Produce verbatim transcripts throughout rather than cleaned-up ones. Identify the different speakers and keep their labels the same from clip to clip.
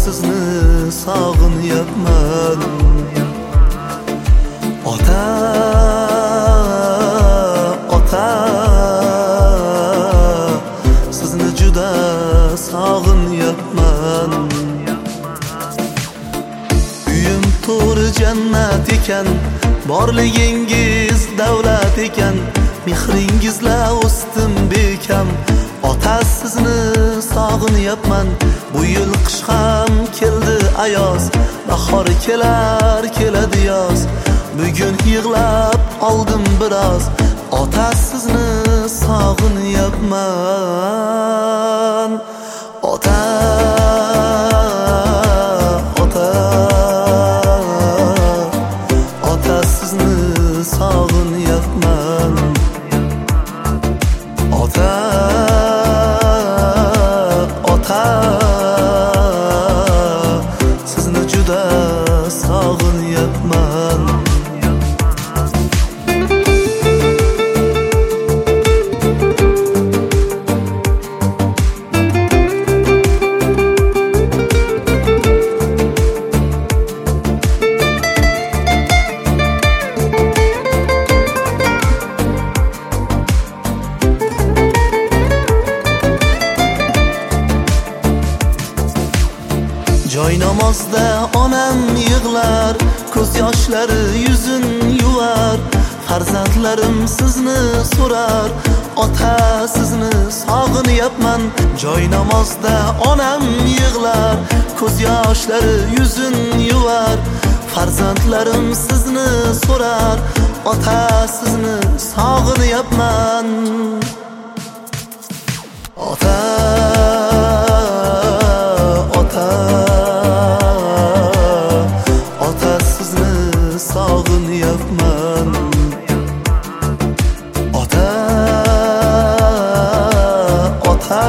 Speaker 1: sizni sog'inyapman. Ota, ota, sizni juda sog'inyapman. Uyim to'ri jannat ekan, borligingiz davlat ekan, mehringizla o'stim bekam. Ota, sizni sog'inyapman. Bu yil qish ham keldi ayoz, bahor kelar keladi yoz. Bugun yig'lab oldim biroz, ota, sizni sog'inyapman. Ota, ota, ota, sizni sog'inyapman. Ota, ota, sizni juda sog'inyapman. Joy namozda onam yig'lar, ko'z yoshlari yuzin yuvar. Farzandlarim sizni so'rar, ota, sizni sog'inyapman. Joy namozda onam yig'lar, ko'z yoshlari yuzin yuvar. Farzandlarim sizni so'rar, ota, sizni sog'inyapman. Ota, ota, ota, sizni sog'inyapman. Ota, ota,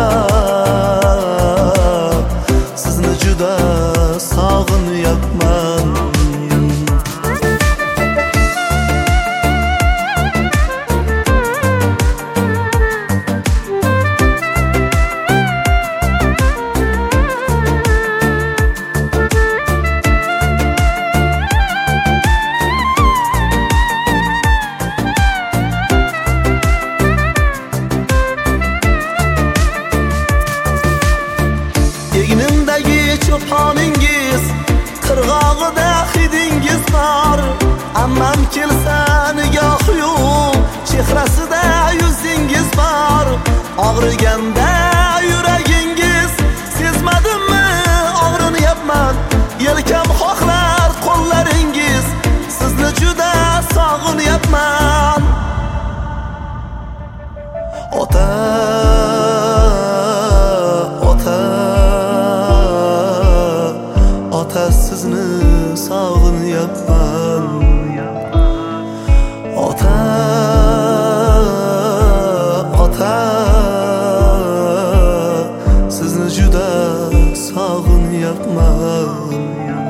Speaker 1: sizni juda sog'inyapman. Egnimdagi cho'poningiz, qirg'og'ida hidingiz bor. Ammam kelsa nigoh yo'q, chehrasida yuzingiz bor. Og'riganda yuragingiz, sezmadimmi og'rinyapman. Yelkam xohlar qo'llaringiz, sizni juda sog'inyapman. Ota, ota, ota, sizni sog'inyapman. Ota, ota, sizni juda sog'inyapman.